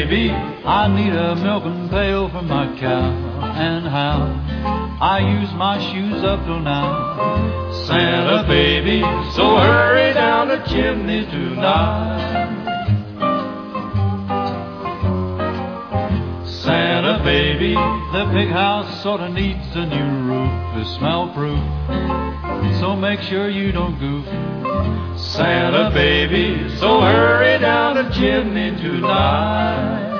baby, I need a milking pail for my cow. And how I use my shoes up till now. Santa baby, so hurry down the chimney tonight. Santa baby, the big house sorta needs a new roof. It's smell proof, so make sure you don't goof. Santa baby, so hurry down the chimney tonight.